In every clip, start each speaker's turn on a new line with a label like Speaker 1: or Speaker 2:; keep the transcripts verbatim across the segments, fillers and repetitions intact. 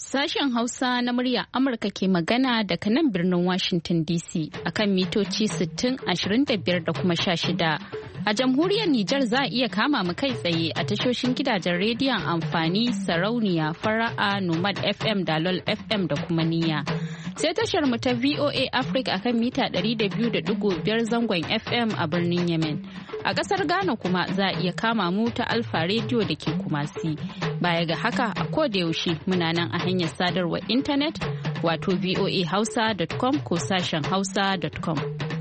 Speaker 1: Sashen Hausa na murya Amurka ke magana daga nan birnin Washington D C akan mitoci sittin, ashirin da biyar da kuma sha shida. A jamhuriyar Nijar za a iya kama mu kai tsaye a tashoshin gidajen rediyon amfani sarauniya fara'a Nomad F M da LOL F M da kuma niyya. Sai tashar mu ta V O A Africa akan mita ɗari da biyu da ɗigo biyar zangon F M a birnin Yemen. A ƙasar Ghana kuma za a iya kama mu ta Alfa Radio da ke Kumasi. Baya ga haka a koda yaushe muna nan a hanyar sadarwar intanet wato voa hausa dot com ko sashen hausa dot com.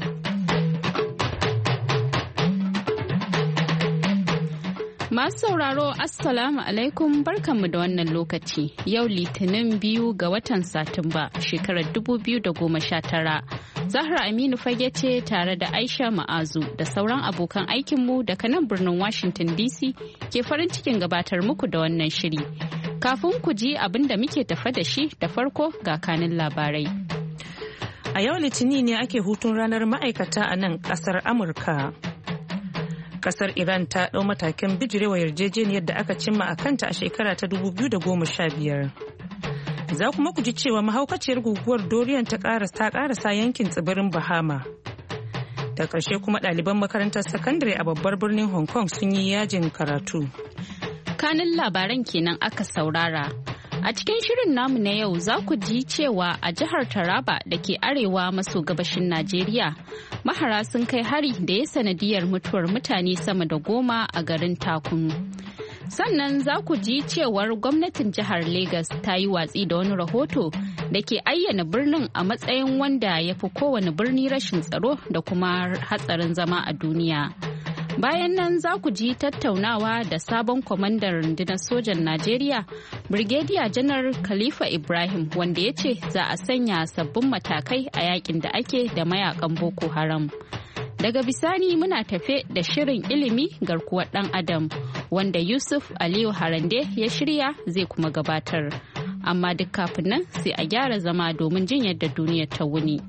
Speaker 1: Masu sauraro Assalamu alaikum barkanmu da wannan lokaci yau Litinin biyu ga watan Satumba shekarar dubu biyu da goma sha tara. Zahra Aminu Fage ce tare da Aisha Ma'azu da sauran abokan aikinmu daga nan birnin Washington D C ke farin cikin gabatar muku da wannan shiri. Kafin ku ji abin da muke tafa da shi da farko ga kanin labarai.
Speaker 2: A yau Litinin ne ake hutun ranar ma'aikata a nan kasar Amurka. Kasar Iran ta ɗau matakin bijirewa yarjejeniyar da aka cimma a kanta a shekara ta dubu biyu da goma sha biyar. Za kuma ku ji cewa mahaukaciyar guguwar Dorian ta karasa yankin tsibirin Bahama. Da ƙarshe kuma ɗaliban makarantar sakandare a babbar birnin Hong Kong sun yi yajin karatu.
Speaker 1: Kanin labaran kenan aka saurara. A cikin shirin namu na yau za ku ji cewa a jihar Taraba da ke arewa maso gabashin Najeriya, mahara sun kai hari da ya sanadiyar mutuwar mutane sama da goma a garin Takunu. Sannan za ku ji cewar gwamnatin jihar Legas ta yi watsi da wani rahoto da ke ayyana birnin a matsayin wanda ya fi kowane birni rashin tsaro da kuma hatsarin zama a duniya. Bayan nan za ku ji tattaunawa da sabon kwamandan rundunar sojan Najeriya, Brigadier Janar Khalifa Ibrahim, wanda ya ce za a sanya sabbin matakai a yakin da ake da mayakan Boko Haram. Daga bisani muna tafe da shirin ilimi garkuwar ɗan Adam, wanda Yusuf Aliyu Harande ya shirya zai kuma gabatar. Amma duk kafin nan sai a gyara zama domin jin yadda duniyar ta wuni.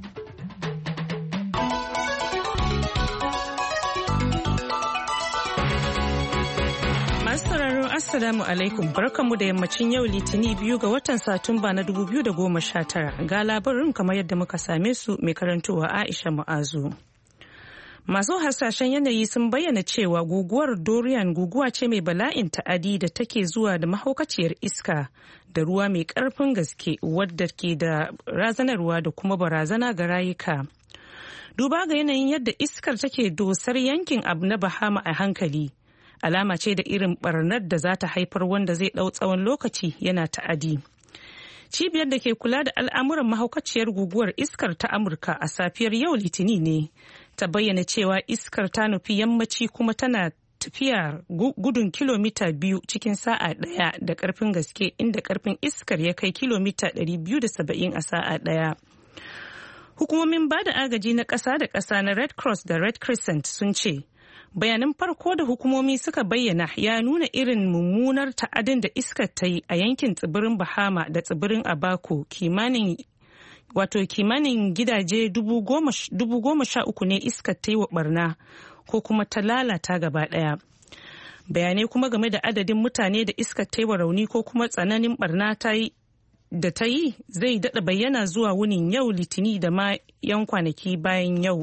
Speaker 2: Assalamu alaikum, barkanmu da yammacin yau Litini biyu ga watan Satumba na dubu biyu da goma sha tara. Ga labarin kamar yadda muka same su mai karantowa Aisha Mu'azu. Masu hasashen yanayi sun bayyana cewa guguwar Dorian guguwa ce mai bala'in ta'adi da take zuwa da mahaukaciyar iska da ruwa mai karfin gaske wadda ke da razanarwa da kuma barazana ga rayuka. Duba ga yanayin yadda iskar take dosar yankin abu na Bahama a hankali. Alama ce da irin barnar da za ta haifar wanda zai ɗau tsawon lokaci yana ta'adi. Cibiyar da ke kula da al'amuran mahaukaciyar guguwar iskar ta Amurka a safiyar yau Litini ne ta bayyana cewa iskar ta nufi yammaci kuma tana tafiya gudun kilomita biyu cikin sa'a ɗaya da ƙarfin gaske inda ƙarfin iskar ya kai kilomita ɗari biyu da saba'in a sa'a ɗaya. Hukumomin ba da agaji na ƙasa da ƙasa na Red Cross da Red Crescent sun ce, bayanan farko da hukumomi suka bayyana ya nuna irin mummunar ta'adin da iskar ta yi a yankin tsibirin Bahama da tsibirin Abaco kimanin wato kimanin gidaje dubu goma sha uku ne iskar ta yi wa barna ko kuma ta lalata gaba daya. Bayanai kuma game da adadin mutane da iskar ta yi wa rauni ko kuma tsananin barna ta yi da ta yi zai daɗa bayyana zuwa wunin yau Litini da ma 'yan kwanaki bayan yau.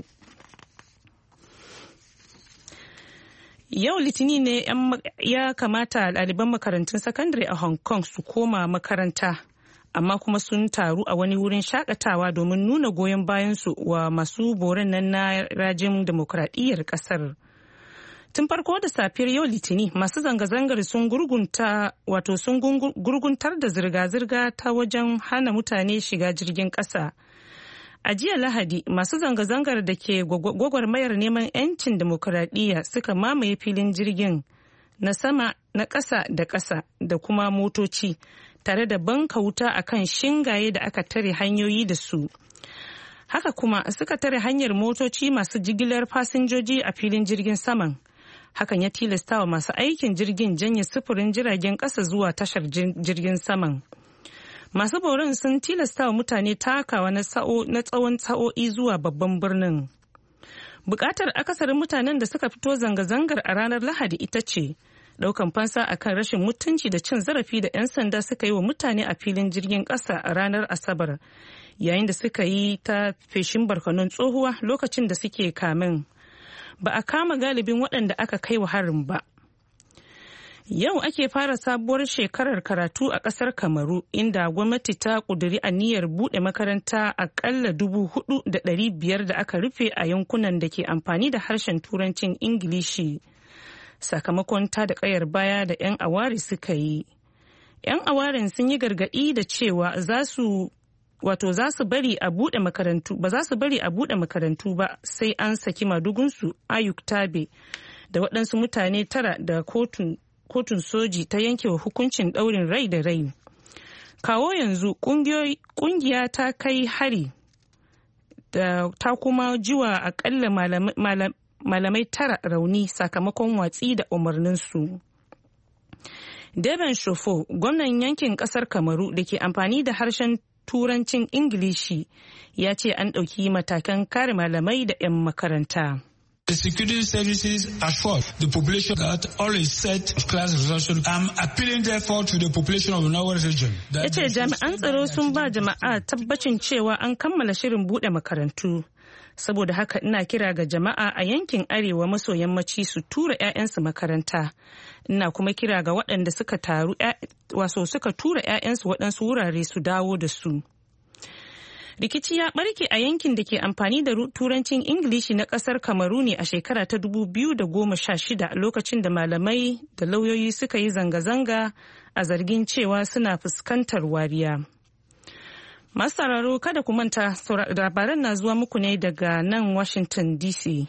Speaker 2: Yau Litinin ne ya kamata ɗaliban makarantun sakandare a Hong Kong su koma makaranta, amma kuma sun taru a wani wurin shakatawa domin nuna goyon bayansu wa masu boren nan na rajin demokradiyyar ƙasar. Tun farko da safiyar yau Litinin masu zanga-zangar sun gurgunta wato sun gurguntar da zirga-zirga ta wajen hana mutane shiga jirgin ƙasa. A jiya Lahadi, masu zanga-zangar da ke gwagwarmayar neman 'yancin demokuraɗiyya suka mamaye filin jirgin na sama, na ƙasa da ƙasa da kuma motoci, tare da banka wuta a kan shingaye da aka tare hanyoyi da su. Haka kuma suka tare hanyar motoci masu jigilar fasinjoji a filin jirgin saman. Hakan ya tilasta wa masu aikin jirgin janye sufurin jiragen ƙasa zuwa tashar jirgin saman. Masu borin sun tilasta wa mutane takawa na tsawon sa'o'i zuwa babban birnin. Bukatar akasarin mutanen da suka fito zanga-zangar a ranar Lahadi ita ce daukan fansa akan rashin mutunci da cin zarafi da 'yan sanda suka yi wa mutane a filin jirgin ƙasa a ranar Asabar, yayin da suka yi ta feshin barkonon tsohuwa lokacin da suke kamen. Ba a kama galibin waɗanda aka kai wa harin ba. Yau ake fara sabuwar shekarar karatu a ƙasar Kamaru, inda gwamnati ta ƙudiri aniyar buɗe makaranta aƙalla dubu hudu da ɗari biyar da aka rufe a yankunan da ke amfani da harshen Turancin Ingilishi, sakamakon ta da ƙayar baya da 'yan awari suka yi. 'Yan awarin sun yi gargaɗi da cewa za su wato za su bari a buɗe makarantu ba za su bari a buɗe makarantu ba sai an saki madugunsu Ayuk Tabe da waɗansu mutane tara da kotun kotun soji ta yanke wa hukuncin ɗaurin rai da rai. Kawo yanzu kungiya ta kai hari da ta kuma jiwa akalla malamai tara rauni sakamakon watsi da umarninsu. Deben Shofo, gwamnan yankin kasar Kamaru da ke amfani da harshen Turancin Ingilishi, ya ce an ɗauki matakan kare malamai da 'yan makaranta.
Speaker 3: The security services assure the population that all is set class resolution. I'm appealing therefore to the population of the Northern region.
Speaker 2: Ya ce jami'an tsaro sun ba jama'a tabbacin cewa an kammala shirin buɗe makarantu. Saboda haka ina kira ga jama'a a yankin arewa maso yammaci su tura 'ya'yansu makaranta. Ina kuma kira ga waɗanda suka taru waso suka tura 'ya'yansu waɗansu wurare su dawo da su. Rikici ya barke a yankin da ke amfani da turancin Ingilishi na kasar Kamaru ne a shekara ta dubu biyu da goma sha shida lokacin da malamai da lauyoyi suka yi zanga-zanga a zargin cewa suna fuskantar wariya. Masu sauraro kada ku manta labaran na zuwa muku ne daga nan Washington D C.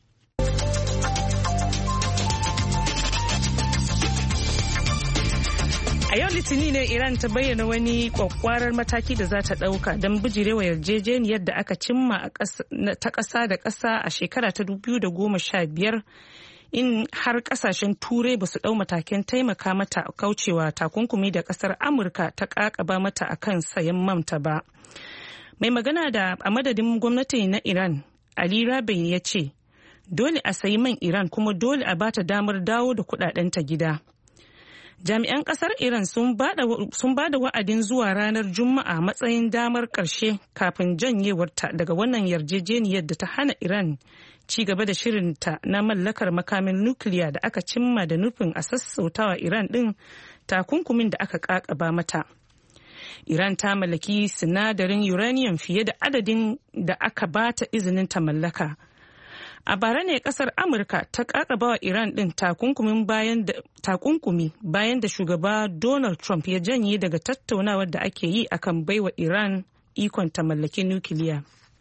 Speaker 2: A yau Litinin ne Iran ta bayyana wani kwakwarar mataki da za ta ɗauka don bijirewa yarjejeniyar da aka cimma ta ƙasa da ƙasa a shekara ta dubu biyu da goma sha biyar in har ƙasashen turai ba su ɗau matakin taimaka mata kaucewa takunkumi da ƙasar Amurka ta ƙaƙaba mata akan sayan mamta ba. Mai magana da a madadin gwamnati na Iran, Ali Rabi ya ce, dole a sayi man Iran kuma dole a bata damar dawo da kuɗaɗenta gida. Jami'an kasar Iran sun ba da wa'adin zuwa ranar Juma'a matsayin damar ƙarshe kafin janyewarta daga wannan yarjejeniyar da ta hana Iran ci gaba da shirinta na mallakar makamin nukiliya da aka cimma da nufin a sassautawa Iran ɗin takunkumin da aka ƙaƙaba mata. Iran ta mallaki sinadarin uranium fiye da adadin da aka bata izinin ta mallaka. A bara ne kasar Amurka ta kakaba wa Iran din takunkumi bayan da shugaba Donald Trump ya janye daga tattaunawar da ake yi akan baiwa Iran ikon ta mallaki nukiliya.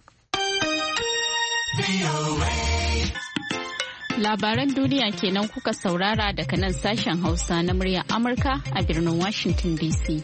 Speaker 1: Labaran duniya kenan kuka saurara daga nan sashen Hausa na muryar Amurka a birnin Washington D C.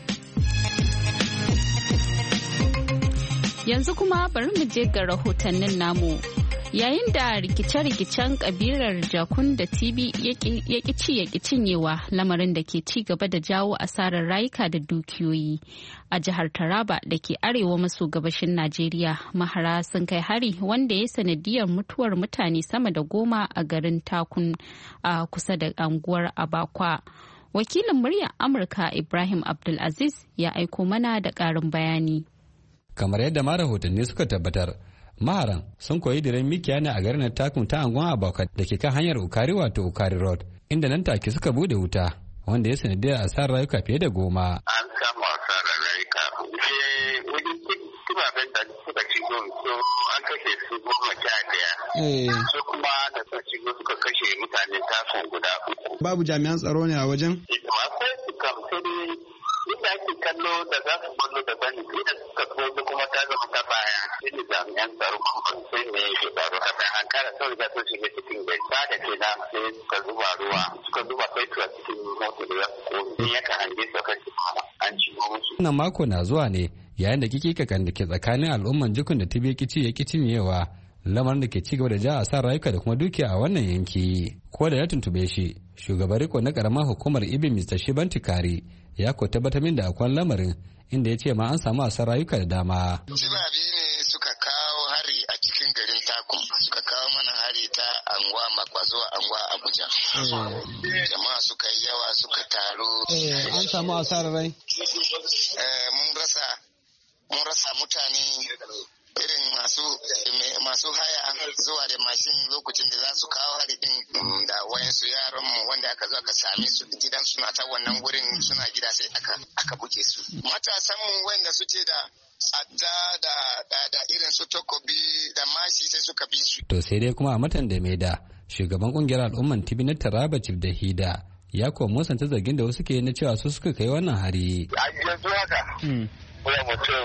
Speaker 1: Yanzu kuma bari mu je ga rahotannin namu. Yayin da rikice-rikicen kabilar Jakun da Tibi ya ci ya cinyewa, lamarin da ke ci gaba da jawo asarar rayuka da dukiyoyi a jihar Taraba da ke arewa maso gabashin Najeriya, mahara sun kai hari wanda ya sanadiyar mutuwar mutane sama da goma a garin Takun a kusa da anguwar Abakwa. Wakilin muryar Amurka Ibrahim Abdulaziz ya aiko mana da ƙarin bayani.
Speaker 4: Kamar yadda ma rahotanni suka tabbatar, maharan sun koyi diren mikiya ne a garin Takun ta angon Abokat da ke kan hanyar Ukari wato Ukari Road, inda nan take suka bude wuta wanda ya sanadiyar asarar rayuka fiye da goma.
Speaker 5: An samu asarar rayuka. Wani tubaben da suka shigo an kashe su goma sha daya. Su kuma da suka shigo suka kashe mutane Takun guda uku.
Speaker 6: Babu jami'an tsaro ne a wajen?
Speaker 5: Akwai su kam sai inda ake kallo da za su kwallo da bani da suka koyi kuma ta zama ta baya inda jami'an tsaro kuma sai ne yake faru a bayan an kara sau da sun shiga cikin gari ba da ke nan sai suka zuba ruwa suka zuba fetur a cikin mota da ya koyi in yaka hange su kan an ci musu.
Speaker 4: Wannan mako na zuwa ne yayin da kikikakan da ke tsakanin al'umman jikun da tibe kici ya cinyewa, lamarin da ke ci gaba da ja a sa rayuka da kuma dukiya a wannan yanki. Ko da ya tuntube shi, shugaban riko na karamar hukumar Ibi Mister Shiban Tikari ya ko tabbatar min da akwai lamarin inda ya ce ma an samu asar rayuka da dama.
Speaker 7: Jibabi ne suka kawo hari a cikin garin Takun, suka kawo mana hari ta anguwa Makwas
Speaker 6: zuwa anguwa Abuja. Jama'a suka yi yawa suka taru.
Speaker 7: An samu asarar rai?
Speaker 6: Mun rasa mun rasa mutane irin masu masu haya zuwa da mashin lokacin da za su kawo hari din da wayansu yaran mu wanda aka zo aka same su gidan suna ta wannan wurin suna gida sai aka aka buke su. Matasan mu wanda suke da adda da da irin su takobi da mashi sai suka bi su.
Speaker 4: To sai dai kuma a matan da mai da shugaban kungiyar al'umman Tibi na Taraba Chief da Hida ya kuwa musanta zargin da wasu ke na cewa su suka kai wannan hari.
Speaker 5: A yanzu haka. Kuma mutum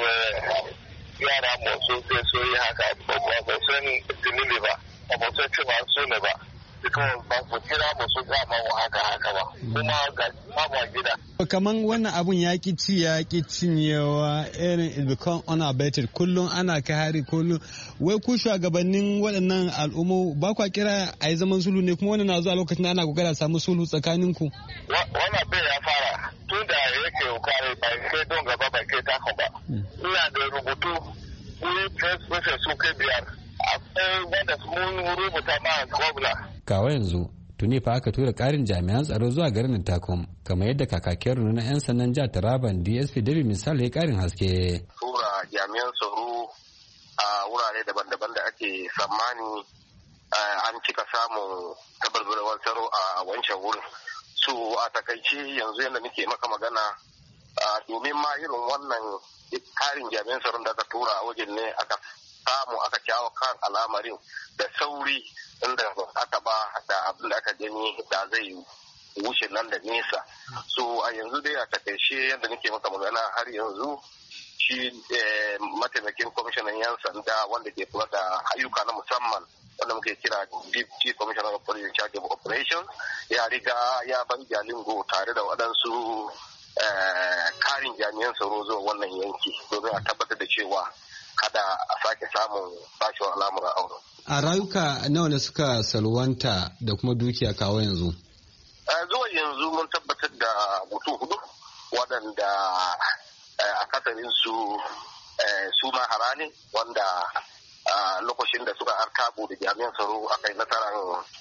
Speaker 5: yara masu sai so yi haka ba ba san dalili ba ba san cewa su ne ba. Because ba su kira musu gama wa haka haka ba. Kuma ga babu gida.
Speaker 7: Kaman wannan abun ya ki ci ya ki cinyewa irin it become unabated kullum ana kai hari kullum wai ku shugabannin waɗannan al'ummu ba kwa kira a yi zaman sulhu ne kuma wannan na zuwa lokacin da ana kokara samu sulhu tsakanin ku.
Speaker 5: Wannan bai ya fara tun da yake kokari ba sai don gaba ba kai taka ba. Ina da rubutu wuri press su kai biyar akwai wanda mun rubuta ma gwamna.
Speaker 4: Kawo yanzu tuni fa aka tura karin jami'an tsaro zuwa garin Takum kamar yadda kakakin rundunar 'yan sandan jihar Taraban D S P David Misal ya karin haske.
Speaker 5: Tura jami'an tsaro a wurare daban-daban da ake tsammani an cika samun tabarbarewar tsaro a wancan wurin. So a takaice yanzu yadda nake maka magana domin ma irin wannan karin jami'an tsaron da aka tura a wajen ne aka samu aka kyawo kan al'amarin da sauri inda aka ba da abin da aka gani da zai wuce nan da nesa. So a yanzu dai a takaice yadda nake maka magana har yanzu shi mataimakin kwamishinan yan sanda wanda ke kula da ayyuka na musamman wanda muke kira Chief Commissioner of Police in Charge of Operations ya riga ya bar Jalingo tare da waɗansu karin jami'an tsaro zuwa wannan yanki domin a tabbatar da cewa kada a sake samun bashewar al'amuran auren.
Speaker 7: A rayuka nawa ne suka salwanta da kuma dukiya kawo yanzu?
Speaker 5: Zuwa yanzu mun tabbatar da mutum hudu waɗanda a kasarin su su mahara ne wanda lokacin da suka artabu da jami'an tsaro aka yi nasarar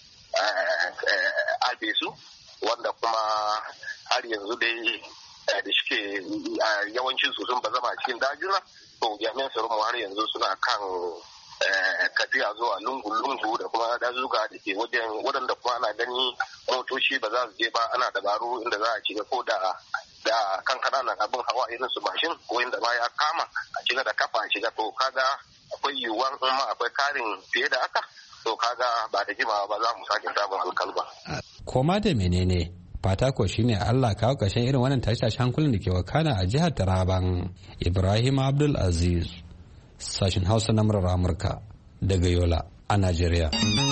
Speaker 5: albe su wanda kuma har yanzu dai da shike yawancin su sun bazama a cikin dajina to jami'an tsaron mu har yanzu suna kan tafiya zuwa lungu-lungu da kuma dazuka da ke wajen waɗanda kuma ana gani motoci ba za su je ba ana dabaru inda za a shiga ko da da kan kananan abin hawa irin su mashin ko inda ba ya kama a shiga da kafa a shiga to kaga akwai yiwuwar in ma akwai karin fiye da haka to kaga ba da jimawa ba za mu sake samun alkalba.
Speaker 4: Koma da menene fata ko shine Allah kawo ƙarshen irin wannan tashi-tashi hankulin da ke wakana a jihar Taraban. Ibrahim Abdul Aziz, sashin Hausa na murar Amurka daga Yola a Najeriya.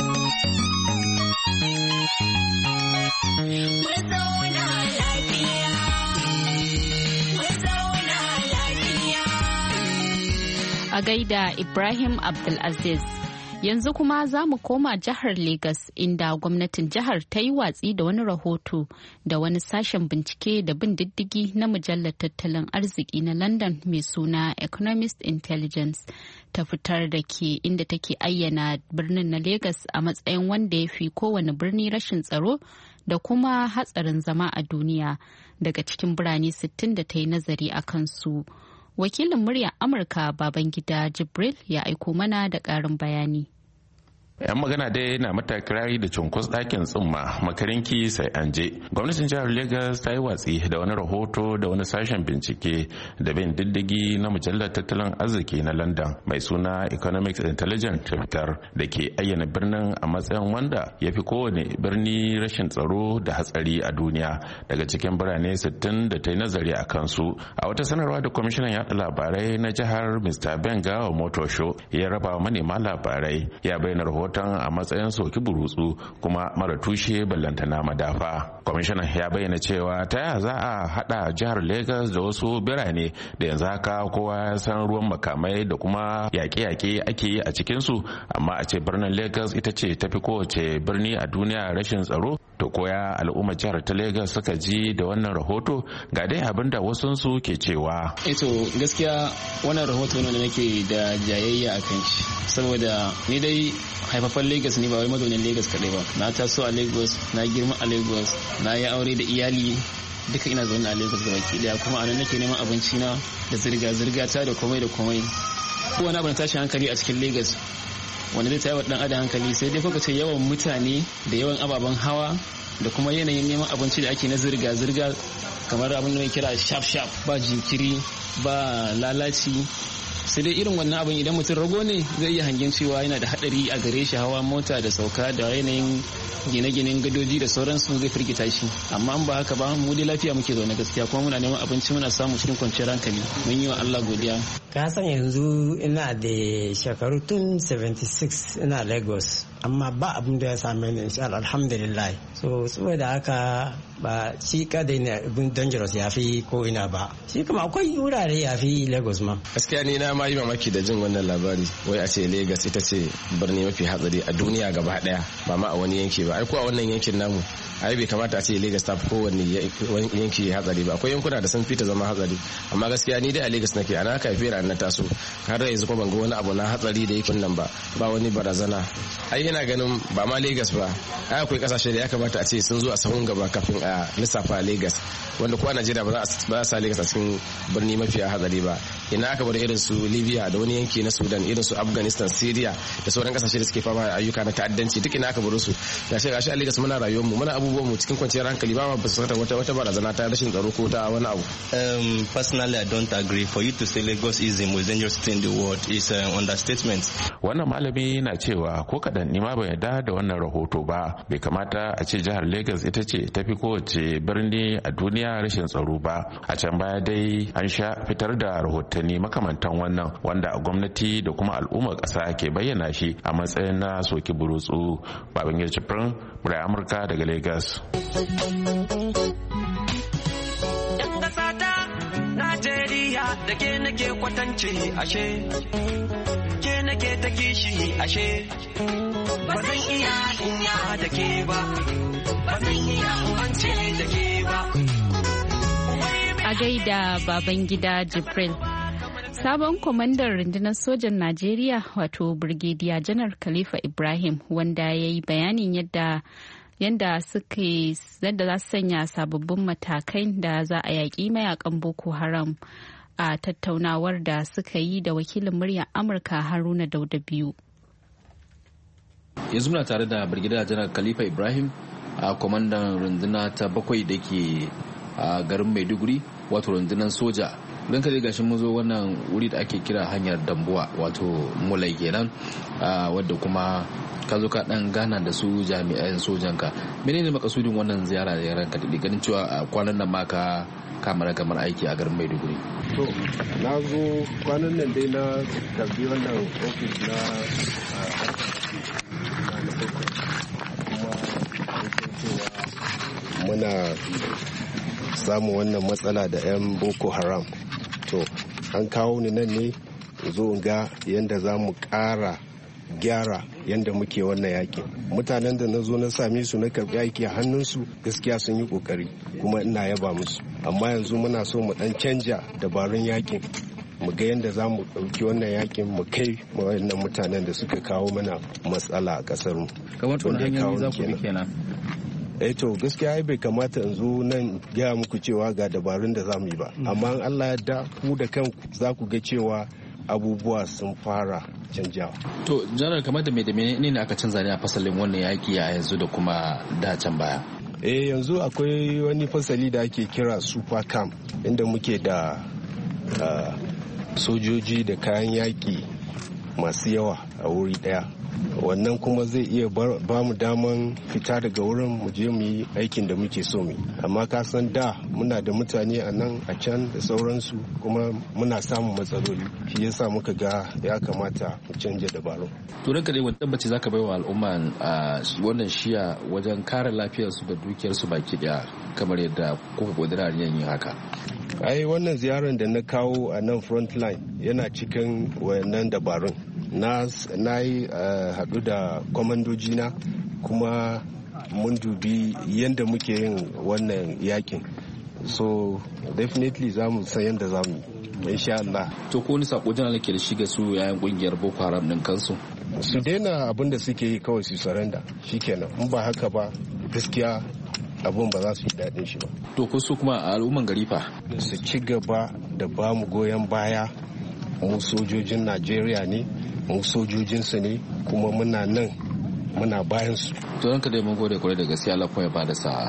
Speaker 1: A gaida Ibrahim Abdul Aziz. Yanzu kuma za mu koma jihar Legas inda gwamnatin jihar ta yi watsi da wani rahoto da wani sashen bincike da bin diddigi na mujallar tattalin arziki na London mai suna Economist Intelligence ta fitar da ke inda take ayyana birnin na Legas a matsayin wanda ya fi kowane birni rashin tsaro da kuma hatsarin zama a duniya daga cikin birane sittin da ta yi nazari a kansu. Wakilin muryar Amurka Babangida Jibril ya aiko mana da ƙarin bayani.
Speaker 8: yan magana dai na mata kirari da cunkus ɗakin tsumma makarinki sai an je. Gwamnatin jihar Lagos ta yi watsi da wani rahoto da wani sashen bincike da bin diddigi na mujallar tattalin arziki na London mai suna Economic Intelligence fitar da ke ayyana birnin a matsayin wanda ya fi kowane birni rashin tsaro da hatsari a duniya daga cikin birane sittin da ta yi nazari a kansu. A wata sanarwa da kwamishinan yaɗa labarai na jihar Mister Benga Omotosho ya raba manema labarai ya bayyana rahoton a matsayin soki burutsu kuma mara tushe ballantana madafa. Kwamishinan ya bayyana cewa ta yaya za a hada jihar Lagos da wasu birane da yanzu haka kowa ya san ruwan makamai da kuma yaƙe-yaƙe ake yi a cikinsu, amma a ce birnin Lagos ita ce tafi kowace birni a duniya rashin tsaro. to koya al'ummar jihar ta Lagos suka ji da wannan rahoto ga dai abin da wasu su ke cewa.
Speaker 9: Eto gaskiya wannan rahoto ne da nake da jayayya a kan shi saboda ni dai haifafan Lagos ne ba wai mazaunin Lagos kadai ba. Na taso a Lagos, na girma a Lagos, na yi aure da iyali duka ina zaune a Lagos gabaki daya kuma anan nake neman abinci na da zirga zirga ta da komai da komai. Ko wani abu na tashi hankali a cikin Lagos wanda zai tayar wa dan adam hankali sai dai kuka ce yawan mutane da yawan ababen hawa da kuma yanayin neman abinci da ake na zirga zirga kamar abin da mai kira sharp sharp ba jinkiri ba lalaci sai dai irin wannan abin idan mutum rago ne zai iya hangen cewa yana da hadari a gare shi hawa mota da sauka da yanayin gine-ginen gadoji da sauransu zai firgita shi amma an ba haka ba mu dai lafiya muke zaune gaskiya kuma muna neman abinci muna samu cikin kwanciyar hankali mun yi wa Allah godiya.
Speaker 10: Ka san yanzu ina da shekaru tun seventy-six ina Lagos amma ba abin da ya same ni insha Allah alhamdulillah so saboda haka ba shi kadai ne abin dangerous ya fi ko ina ba shi kuma akwai wurare ya fi Lagos ma.
Speaker 11: Gaskiya ni na ma yi mamaki da jin wannan labari wai a ce Lagos ita ce birni mafi hatsari a duniya gaba daya ba ma a wani yanki ba ai ko a wannan yankin namu ai bai kamata a ce Lagos ta fi kowanne yanki hatsari ba akwai yankuna da sun fita zama hatsari amma gaskiya ni dai a Lagos nake ana haka fera na taso har da yanzu kuma ban ga wani abu na hatsari da yake nan ba ba wani barazana ai ina ganin ba ma Lagos ba ai akwai kasashe da ya kamata a ce sun zo a sahun gaba kafin a lissafa Lagos wanda ko a Najeriya ba za a sa Lagos a cikin birni mafi hatsari ba ina aka bar irin su Libya da wani yanki na Sudan irin su Afghanistan Syria da sauran kasashe da suke fama da ayyuka na ta'addanci duk ina aka bar su gashi gashi a Lagos muna rayuwar mu muna abubuwan mu cikin kwanciyar hankali ba ma ba su wata wata barazana ta rashin tsaro ko ta wani abu.
Speaker 12: Um, personally I don't agree. For you to say Lagos is the most dangerous city in the world is an understatement.
Speaker 8: Wannan malami na cewa ko kadan ni ma bai yarda da wannan rahoto ba bai kamata a ce jihar Lagos ita ce tafi kowace birni a duniya rashin tsaro ba a can baya dai an sha fitar da rahotanni makamantan wannan wanda gwamnati da kuma al'ummar ƙasa ke bayyana shi a matsayin na soki burutsu. Babangida Jibrin, Murai Amurka daga Lagos.
Speaker 13: Najeriya da ke nake kwatance ashe ke nake ta kishi ashe ba zan iya inya da ke ba ba zan iya umance da ke ba.
Speaker 1: A gaida Babangida Jibril. Sabon kwamandan rundunar sojan Najeriya wato Brigadier Janar Khalifa Ibrahim wanda ya yi bayanin yadda yadda suke yadda za su sanya sababbin matakai da za a yaƙi mayakan Boko Haram a tattaunawar da suka yi da wakilin muryar Amurka Haruna Dauda biyu.
Speaker 14: Yanzu muna tare da Brigadier Janar Khalifa Ibrahim a kwamandan runduna ta bakwai da ke a garin Maiduguri wato rundunar soja. Don ka gashi mun zo wannan wuri da ake kira hanyar Dambuwa wato Mulai kenan wadda kuma ka zo ka dan gana da su jami'an sojanka. Menene makasudin wannan ziyara da ranka da ganin cewa a kwanan nan ma ka kamar kamar aiki a garin Maiduguri?
Speaker 15: To na zo kwanan nan dai na karbi wannan ofis na kuma muna samun wannan matsala da 'yan Boko Haram. To an kawo ni nan ne zo in ga yadda za mu ƙara gyara yadda muke wannan yakin. Mutanen da na zo na same su na karɓi aiki a hannunsu gaskiya sun yi ƙoƙari kuma ina yaba musu. Amma yanzu muna so mu ɗan canja dabarun yakin mu ga yadda za mu ɗauki wannan yakin mu kai wannan mutanen da suka kawo mana matsala a ƙasar mu.
Speaker 14: Kamar tun hanyoyi za ku bi kenan.
Speaker 15: eh to gaskiya ai bai kamata in zo nan gaya muku cewa ga dabarun da za mu yi ba amma in Allah ya da ku da kanku za ku ga cewa abubuwa sun fara canjawa.
Speaker 14: To janar kamar da mai da menene ne aka canza ne a fasalin wannan yaki a yanzu da kuma da can baya?
Speaker 15: Eh yanzu akwai wani fasali da ake kira super camp inda muke da uh, sojoji da kayan yaki masu yawa a wuri daya. Wannan kuma zai iya ba mu daman fita daga wurin mu je mu yi aikin da muke so mu. Amma ka san da muna da mutane a nan a can da sauransu kuma muna samun matsaloli shi yasa muka ga ya kamata mu canja dabaru.
Speaker 14: To ranka dai wani tabbaci zaka bai wa al'umma a wannan shiya wajen kare lafiyarsu da dukiyarsu baki daya kamar yadda kuka godira yin haka.
Speaker 15: Ai wannan ziyarar da na kawo a nan front line yana cikin wayannan dabarun. Na yi haɗu da kwamandoji na kuma mun dubi yadda muke yin wannan yakin, so definitely za mu san yadda za mu insha Allah.
Speaker 14: To ko wani sako janar ke da shi ga su yayan kungiyar Boko Haram din kansu?
Speaker 15: Su daina abin da suke yi, kawai su surrender shikenan. In ba haka ba gaskiya abun ba za su yi daɗin shi ba.
Speaker 14: To ko su kuma a al'umman gari fa?
Speaker 15: Su ci gaba da ba mu goyon baya, mu sojojin Najeriya ne, mu sojojinsu ne, kuma muna nan muna bayan su.
Speaker 14: To ranka dai mun gode kwarai da gaskiya, Allah kuma ya bada sa'a.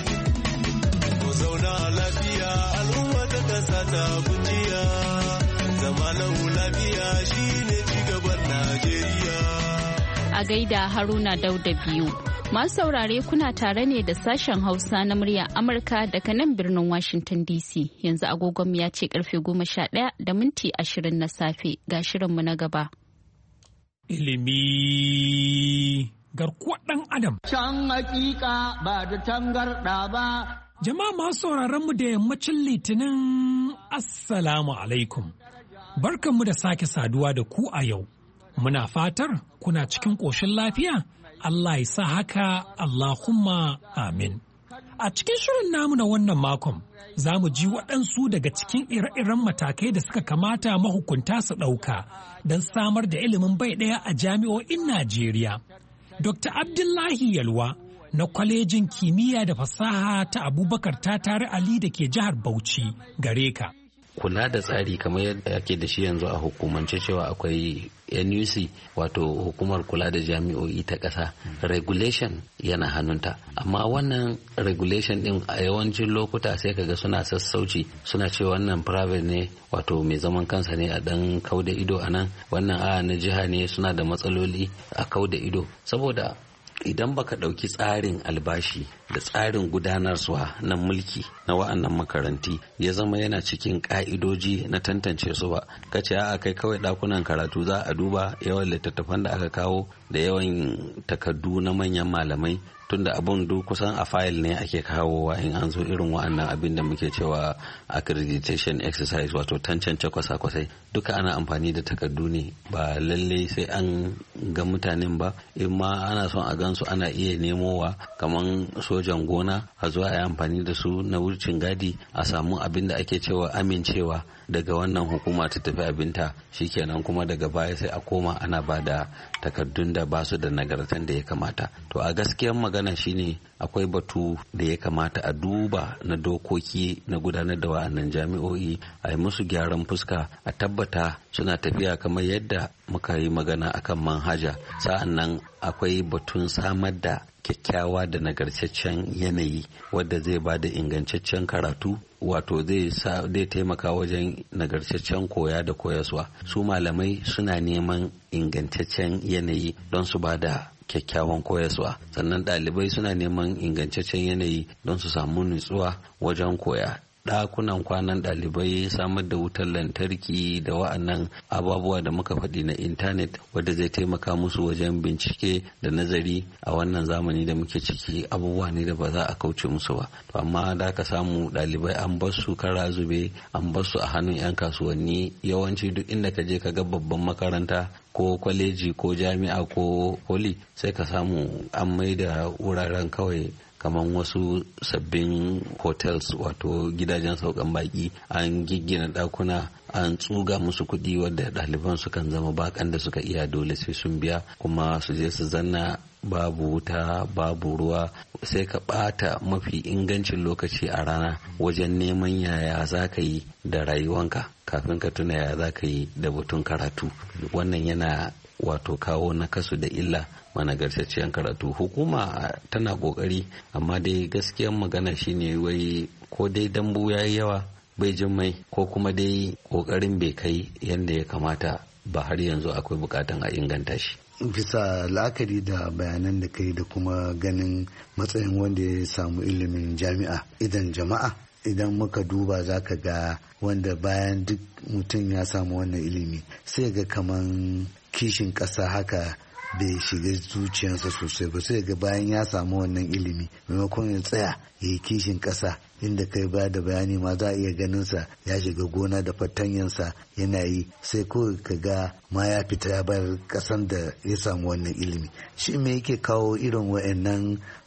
Speaker 16: Ku zauna lafiya al'umma ta kasa ta kujiya, zama lafiya shine cigaban Najeriya.
Speaker 1: A gaida Haruna Dauda biyu. Masu saurare kuna tare ne da sashen Hausa na muryar Amurka daga nan birnin Washington D C. Yanzu agogon ya ce karfe goma sha ɗaya da minti ashirin na safe, ga shirinmu na gaba.
Speaker 17: Ilimi garkuwar ɗan Adam.
Speaker 18: Can hakika ba da tangarɗa ba.
Speaker 17: Jama'a masu sauraron mu da yammacin Litinin, Assalamu alaikum. Barkanmu da sake saduwa da ku a yau. Muna fatar kuna cikin ƙoshin lafiya? Allah ya sa haka, Allahumma amin. A cikin shirin namu na wannan makon, za mu ji waɗansu daga cikin ire-iren matakai da suka kamata mahukunta su ɗauka don samar da ilimin bai ɗaya a jami'o'in Najeriya. Dokta Abdullahi Yalwa na kwalejin kimiyya da fasaha ta Abubakar Tatare Ali da ke jihar Bauchi gare ka.
Speaker 19: Kula da tsari kamar yadda ake da shi yanzu a hukumance cewa akwai N U C, wato hukumar kula da jami'o'i ta ƙasa, regulation yana hannunta, amma wannan regulation din a yawancin lokuta sai kaga suna sassauci, suna cewa wannan private ne, wato mai zaman kansa ne a dan kauda ido a nan, wannan a na jiha ne suna da matsaloli a kauda ido, saboda idan baka ɗauki tsarin albashi da tsarin gudanarwa na mulki na wa'annan makaranti ya zama yana cikin ƙa'idoji na tantance su ba, kace a kai kawai ɗakunan karatu za a duba yawan littattafan da aka kawo da yawan takardu na manyan malamai, tunda abun duk kusan a fayil ne ake kawowa in an zo irin wa'annan abin da muke cewa accreditation exercise, wato tantance kwasa-kwasai, duka ana amfani da takardu ne, ba lallai sai an ga mutanen ba. In ma ana son a gansu ana iya nemowa kaman sojan gona a zuwa a yi amfani da su na wucin gadi, a samu abin da ake cewa amincewa daga wannan hukuma ta tafi abinta, shikenan kuma daga baya sai a koma ana ba da takardun da ba su da nagartan da ya kamata. To a gaskiyar magana shine akwai batu da ya kamata a duba na dokoki na gudanar da wa'annan jami'o'i, a yi musu gyaran fuska, a tabbata suna tafiya kamar yadda muka yi magana akan manhaja. Sa'an nan akwai batun samar da kyakkyawa da nagartaccen yanayi wadda zai ba da ingantaccen karatu, wato zai taimaka wajen nagartaccen koya da koyaswa. Su malamai suna neman ingantaccen yanayi don su ba da kyakkyawan koyaswa, sannan ɗalibai suna neman ingantaccen yanayi don su samu nutsuwa wajen koya. Ɗakunan kwanan ɗalibai, samar da wutar lantarki da wa'annan ababuwa da muka faɗi na intanet wadda zai taimaka musu wajen bincike da nazari a wannan zamani da muke ciki, abubuwa ne da ba za a kauce musu ba. To amma da ka samu ɗalibai an bar su kara zube, an bar su a hannun 'yan kasuwanni. Yawanci duk inda ka je ka ga babban makaranta ko kwaleji ko jami'a ko poli, sai ka samu an mai da wuraren kawai kamar wasu sabbin hotels, wato gidajen saukan baki, an giggina dakuna, an tsuga musu kuɗi wadda ɗaliban sukan zama bakan da suka iya dole sai sun biya, kuma su je su zanna babu wuta babu ruwa, sai ka ɓata mafi ingancin lokaci a rana wajen neman yaya za ka yi da rayuwanka kafin ka tuna yaya za ka yi da batun karatu. Wannan yana wato kawo nakasu da illa managartacciyar karatu. Hukuma tana kokari, amma dai gaskiyar magana shine wai ko dai dambu ya yi yawa bai jin mai, ko kuma dai kokarin bai kai yadda ya kamata ba, har yanzu akwai bukatan a inganta shi.
Speaker 20: Bisa la'akari da bayanan da kai da kuma ganin matsayin wanda ya samu ilimin jami'a idan jama'a, idan muka duba za ka ga wanda bayan duk mutum ya samu wannan ilimi sai ga kaman kishin ƙasa haka bai shiga zuciyarsa sosai ba, sai ga bayan ya samu wannan ilimi maimakon ya tsaya ya yi kishin ƙasa, inda kai ba da bayani ma za a iya ganin sa ya shiga gona da fatanyansa yana yi, sai kawai ka ga ma ya fita ya bar ƙasan da ya samu wannan ilimi. Shi me yake kawo irin wa'annan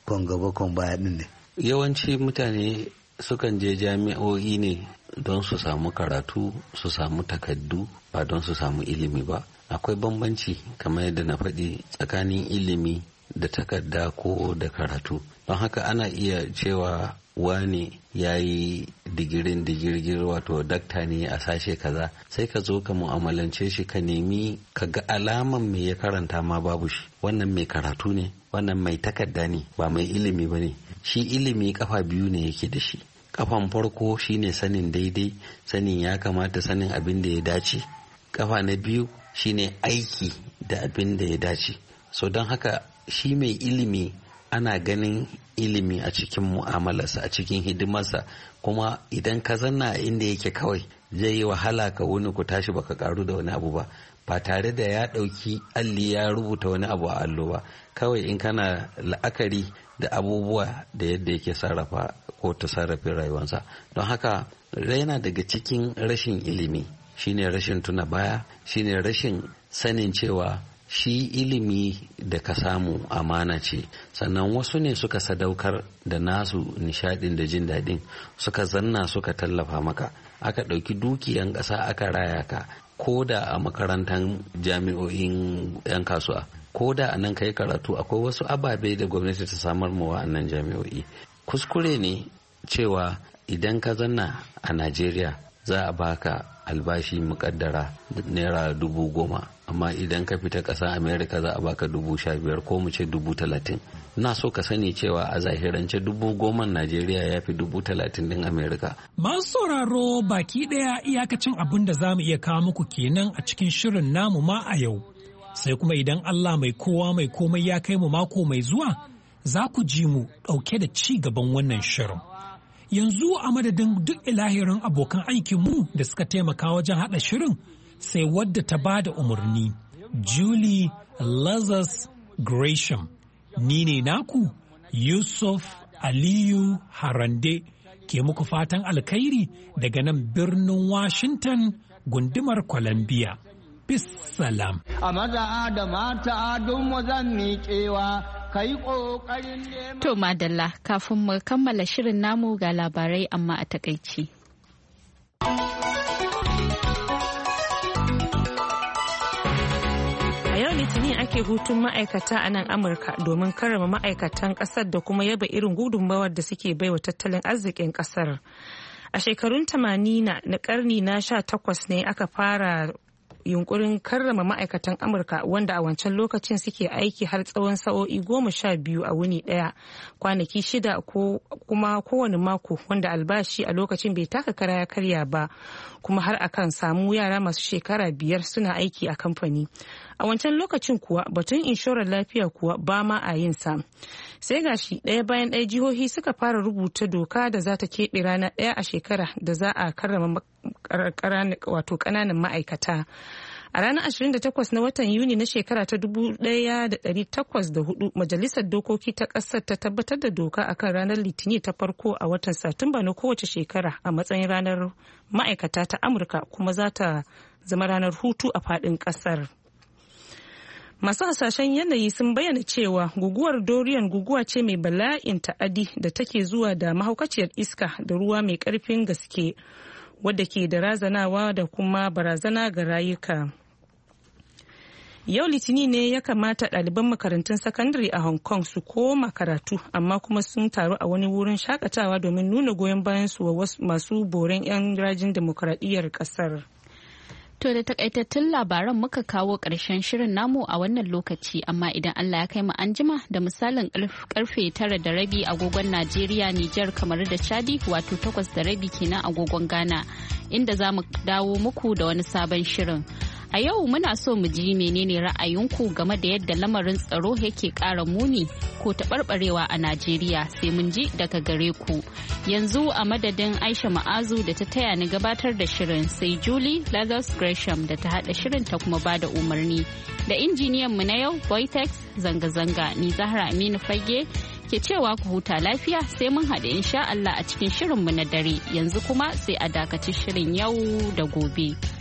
Speaker 20: kon gaba kon baya din ne?
Speaker 19: Yawanci mutane sukan je jami'o'i ne don su samu karatu, su samu takaddu, ba don su samu ilimi ba. Akwai bambanci kamar yadda na faɗi tsakanin ilimi da takarda ko da karatu. Don haka ana iya cewa wani ya yi digirin digirgir wato dakta ne a sashe kaza, sai ka zo ka mu'amalance shi ka nemi ka ga alaman me ya karanta ma babu shi. Wannan mai karatu ne, wannan mai takarda ne, ba mai ilimi ba ne. Shi ilimi kafa biyu ne yake da shi. Kafan farko shine sanin daidai, sanin ya kamata, sanin abin da ya dace. Kafa na biyu shine aiki da abin da ya dace. So don haka shi mai ilimi ana ganin ilimi a cikin mu'amalarsa, a cikin hidimarsa, kuma idan ka zanna a inda yake kawai zai yi wahala ka wuni ku tashi baka karu da wani abu ba, ba tare da ya ɗauki alli ya rubuta wani abu a allo ba. Kawai in kana la'akari da abubuwa da yadda yake sarrafa ko ta sarrafa rayuwarsa. Don haka yana daga cikin rashin ilimi shine rashin tuna baya, shine rashin sanin cewa shi ilimi da ka samu amana ce, sannan wasu ne suka sadaukar da nasu nishadin da jin daɗin, suka zanna suka tallafa maka, aka ɗauki dukiyan ƙasa aka raya ka, ko da a makarantar jami'o'in 'yan kasuwa, ko da a nan ka yi karatu. Akwai wasu ababe da gwamnati ta samar ma wa'annan jami'o'i. Kuskure ne cewa idan ka zanna a Najeriya za a baka albashi mukaddara naira dubu goma, amma idan ka fita ƙasa Amerika za a baka dubu sha biyar ko mu ce dubu talatin. Na so ka sani cewa a zahirance dubu goman Najeriya ya fi dubu talatin din Amerika.
Speaker 17: Masu sauraro baki ɗaya iyakacin abin da za mu iya kawo muku kenan a cikin shirin namu ma a yau. Sai kuma idan Allah mai kowa mai komai ya kai mu mako mai zuwa, za ku ji mu ɗauke da ci gaban wannan shirin. Yanzu a madadin duk ilahirin abokan aikinmu da suka taimaka wajen haɗa shirin, sai wadda ta ba da umarni, Julie Lazarus Gresham. Ni ne naku Yusuf Aliyu Harande ke muku fatan alkhairi daga nan birnin Washington, gundumar Columbia. Bissalam.
Speaker 18: A maza da mata don zan miƙewa.
Speaker 1: To madalla, kafin mu kammala shirin namu ga labarai amma a takaici.
Speaker 2: A yau Litinin ake hutun ma'aikata a nan Amurka domin karrama ma'aikatan kasar da kuma yaba irin gudunmawar da suke baiwa tattalin arzikin kasar. A shekarun tamanina na karni na sha takwas ne aka fara yunkurin karrama ma'aikatan Amurka wanda a wancan lokacin suke aiki har tsawon sa'o'i goma sha biyu a wuni daya, kwanaki shida ko kuma kowane mako, wanda albashi a lokacin bai taka kara ya karya ba, kuma har akan samu yara masu shekara biyar suna aiki a kamfani. A wancan lokacin kuwa batun inshorar lafiya kuwa ba ma a yin sa. Sai gashi ɗaya bayan ɗaya jihohi suka fara rubuta doka da za ta keɓe rana ɗaya a shekara da za a karrama wato ƙananan ma'aikata. A ranar ashirin da takwas na watan Yuni na shekara ta dubu ɗaya da ɗari takwas da hudu, Majalisar Dokoki ta ƙasar ta tabbatar da doka akan ranar Litinin ta farko a watan Satumba na kowace shekara a matsayin ranar ma'aikata ta Amurka, kuma za ta zama ranar hutu a faɗin ƙasar. Masu hasashen yanayi sun bayyana cewa guguwar Dorian guguwa ce mai bala'in ta'adi da take zuwa da mahaukaciyar iska da ruwa mai ƙarfin gaske, wadda ke da razanawa da kuma barazana ga rayuka. Yau Litini ne ya kamata ɗaliban makarantun sakandare a Hong Kong su koma karatu, amma kuma sun taru a wani wurin shakatawa domin nuna goyon bayan su wa masu boren 'yan rajin demokuraɗiyyar ƙasar.
Speaker 1: To da takaitattun labaran muka kawo ƙarshen shirin namu a wannan lokaci, amma idan Allah ya kai mu anjima da misalin karfe tara da rabi agogon Najeriya, Nijar, kamar da Chadi, wato takwas da rabi kenan agogon Ghana, inda za mu dawo muku da wani sabon shirin. A yau muna so mu ji menene ra'ayinku game da yadda lamarin tsaro yake ƙara muni ko taɓarɓarewa a Najeriya, sai mun ji daga gare ku. Yanzu a madadin Aisha Ma'azu da ta taya ni gabatar da shirin, sai Julie Lazarus Gresham da ta haɗa shirin ta kuma ba da umarni. Da injiniyan mu na yau Boytex zanga-zanga, ni Zahra Aminu Fage ke cewa ku huta lafiya, sai mun haɗu insha Allah a cikin shirin mu na dare. Yanzu kuma sai a dakaci shirin yau da gobe.